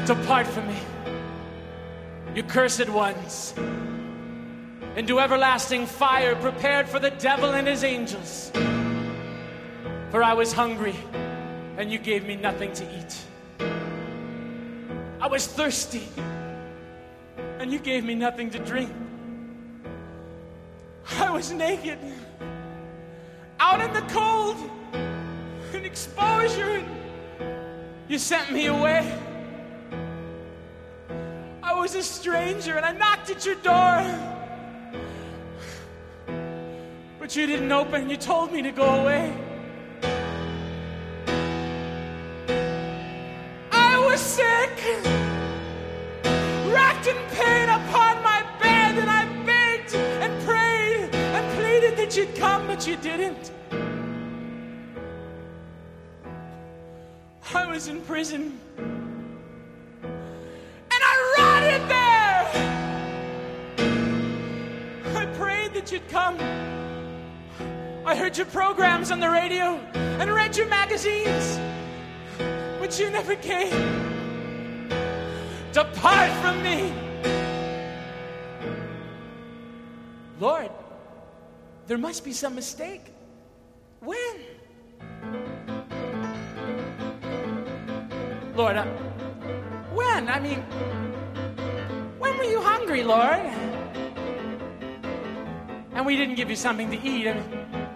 Depart from me, you cursed ones, into everlasting fire prepared for the devil and his angels. For I was hungry, and you gave me nothing to eat. I was thirsty, and you gave me nothing to drink. I was naked, out in the cold, in exposure, and you sent me away. I was a stranger, and I knocked at your door, but you didn't open. You told me to go away. I was sick, racked in pain upon my bed, and I begged and prayed and pleaded that you'd come, but you didn't. I was in prison, and I rotted there. I prayed that you'd come. I heard your programs on the radio and read your magazines, but you never came. Depart from me. Lord, there must be some mistake. When? Lord, when? I mean, when were you hungry, Lord? And we didn't give you something to eat. I mean,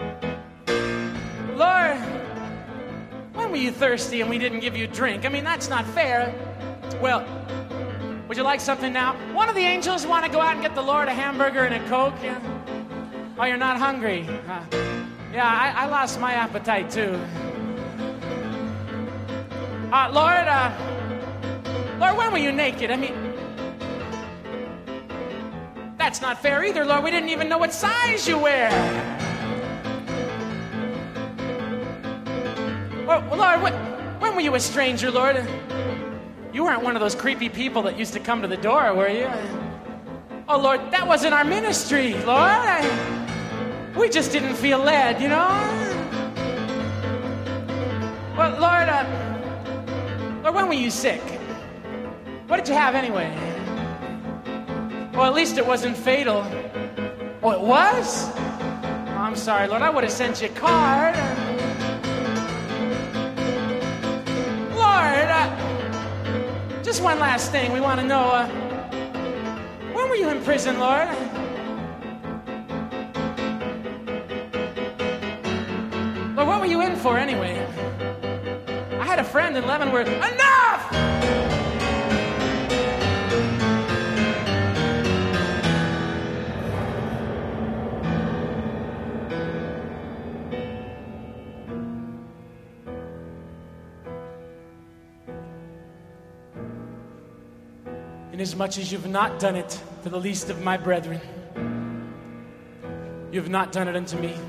Lord, when were you thirsty and we didn't give you drink? I mean, that's not fair. Well, would you like something now? One of the angels want to go out and get the Lord a hamburger and a Coke? Yeah? Oh, you're not hungry? Yeah, I lost my appetite too. Lord, when were you naked? I mean, that's not fair either, Lord. We didn't even know what size you wear. Well, Lord, when were you a stranger, Lord? You weren't one of those creepy people that used to come to the door, were you? Oh, Lord, that wasn't our ministry, Lord. We just didn't feel led, you know? Well, Lord, Lord, when were you sick? What did you have anyway? Well, at least it wasn't fatal. Oh, it was? Oh, I'm sorry, Lord. I would have sent you a card. Lord, just one last thing. We want to know, when were you in prison, Lord? Lord, what were you in for anyway? I had a friend in Leavenworth. Enough! Inasmuch as you've not done it to the least of my brethren, you've not done it unto me.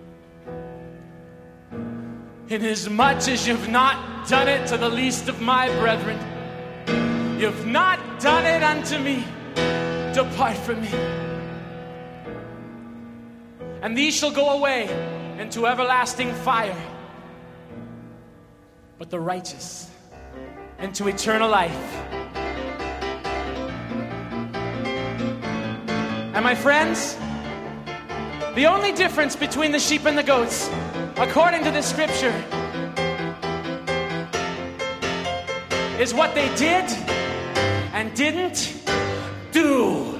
Inasmuch as you've not done it to the least of my brethren, you've not done it unto me. Depart from me. And these shall go away into everlasting fire, but the righteous into eternal life. And my friends, the only difference between the sheep and the goats, according to the scripture, is what they did and didn't do.